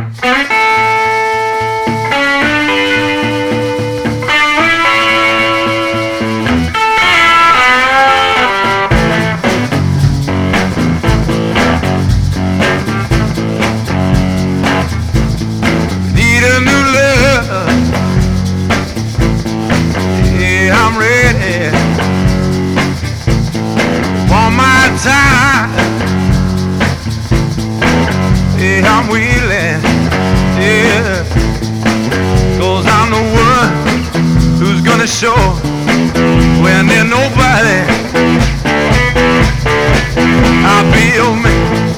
Need a new love. Yeah, I'm ready. Want my time. Yeah, I'm willing. Yeah, 'cause I'm the one who's gonna show when there's nobody. I feel me.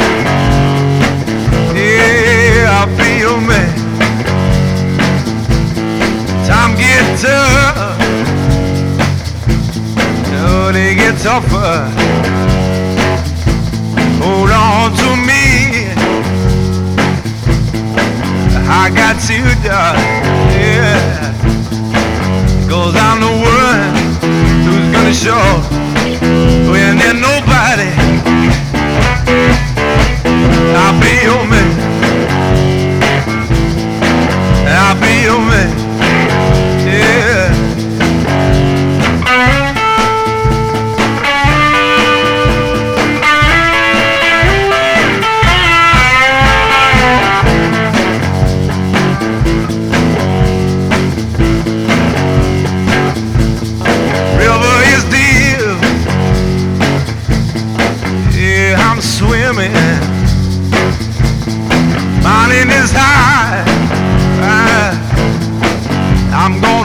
Yeah, I feel me. Time gets tough. No, they get tougher. Hold on to me. I got you, darling. Yeah. 'Cause I'm the one who's gonna show when there's nobody. I feel me. I feel me. Yeah. River is deep. Yeah, I'm swimming. Mountain is high. I'm going